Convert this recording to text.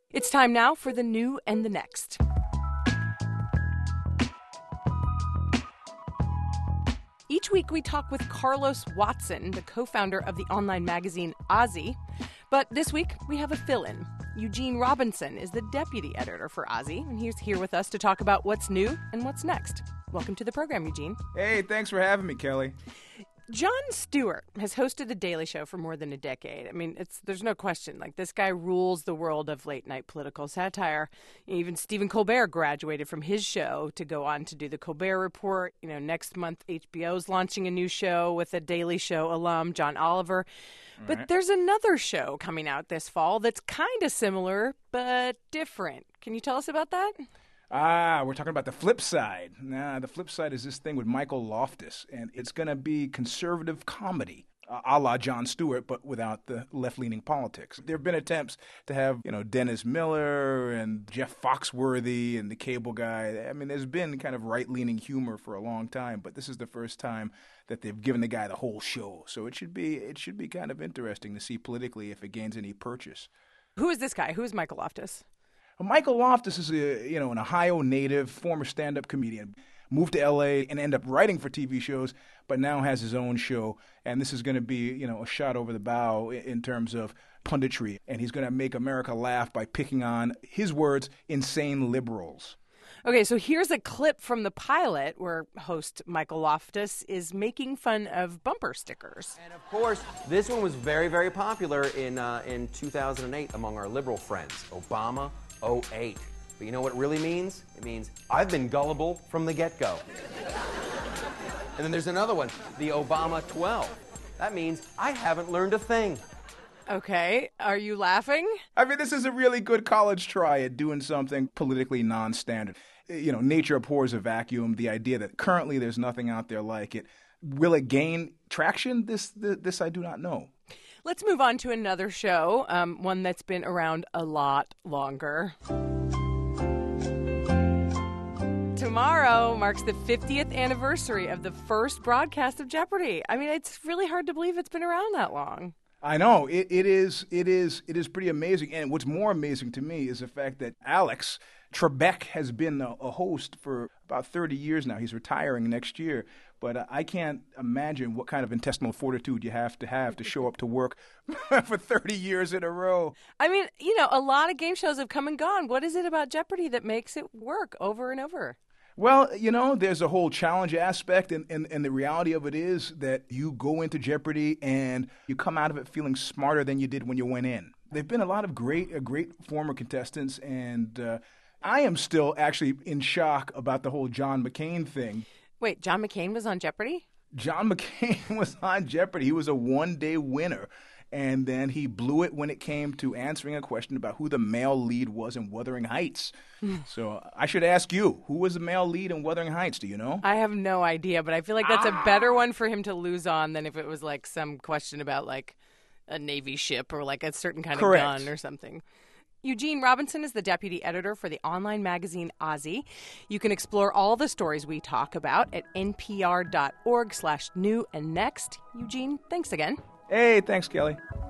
It's time now for the new and the next. Each week we talk with Carlos Watson, the co-founder of the online magazine OZY. But this week we have a fill-in. Eugene Robinson is the deputy editor for OZY, and he's here with us to talk about what's new and what's next. Welcome to the program, Eugene. Hey, thanks for having me, Kelly. Jon Stewart has hosted The Daily Show for more than a decade. I mean, there's no question. This guy rules the world of late-night political satire. Even Stephen Colbert graduated from his show to go on to do The Colbert Report. Next month, HBO's launching a new show with a Daily Show alum, John Oliver. But there's another show coming out this fall that's kind of similar, but different. Can you tell us about that? We're talking about The Flip Side. The Flip Side is this thing with Michael Loftus, and it's going to be conservative comedy, a la Jon Stewart, but without the left-leaning politics. There have been attempts to have, Dennis Miller and Jeff Foxworthy and the cable guy. I mean, there's been kind of right-leaning humor for a long time, but this is the first time that they've given the guy the whole show. So it should be kind of interesting to see politically if it gains any purchase. Who is this guy? Who is Michael Loftus? Michael Loftus is an Ohio native, former stand-up comedian. Moved to L.A. and ended up writing for TV shows, but now has his own show. And this is going to be, a shot over the bow in terms of punditry. And he's going to make America laugh by picking on, his words, insane liberals. Okay, so here's a clip from the pilot where host Michael Loftus is making fun of bumper stickers. And of course, this one was very, very popular in 2008 among our liberal friends. Obama 08. But you know what it really means? It means I've been gullible from the get-go. And then there's another one, the Obama 12. That means I haven't learned a thing. Okay, are you laughing? I mean, this is a really good college try at doing something politically non-standard. Nature abhors a vacuum. The idea that currently there's nothing out there like it. Will it gain traction? This I do not know. Let's move on to another show, one that's been around a lot longer. Tomorrow marks the 50th anniversary of the first broadcast of Jeopardy! I mean, it's really hard to believe it's been around that long. I know. It is pretty amazing. And what's more amazing to me is the fact that Alex Trebek has been a host for about 30 years now. He's retiring next year. But I can't imagine what kind of intestinal fortitude you have to show up to work for 30 years in a row. I mean, a lot of game shows have come and gone. What is it about Jeopardy that makes it work over and over? Well, there's a whole challenge aspect, and the reality of it is that you go into Jeopardy and you come out of it feeling smarter than you did when you went in. There have been a lot of great former contestants, and I am still actually in shock about the whole John McCain thing. Wait, John McCain was on Jeopardy? John McCain was on Jeopardy. He was a one-day winner. And then he blew it when it came to answering a question about who the male lead was in Wuthering Heights. So I should ask you, who was the male lead in Wuthering Heights? Do you know? I have no idea, but I feel like that's a better one for him to lose on than if it was some question about a Navy ship or a certain kind of gun or something. Eugene Robinson is the deputy editor for the online magazine OZY. You can explore all the stories we talk about at npr.org/new and next. Eugene, thanks again. Hey, thanks, Kelly.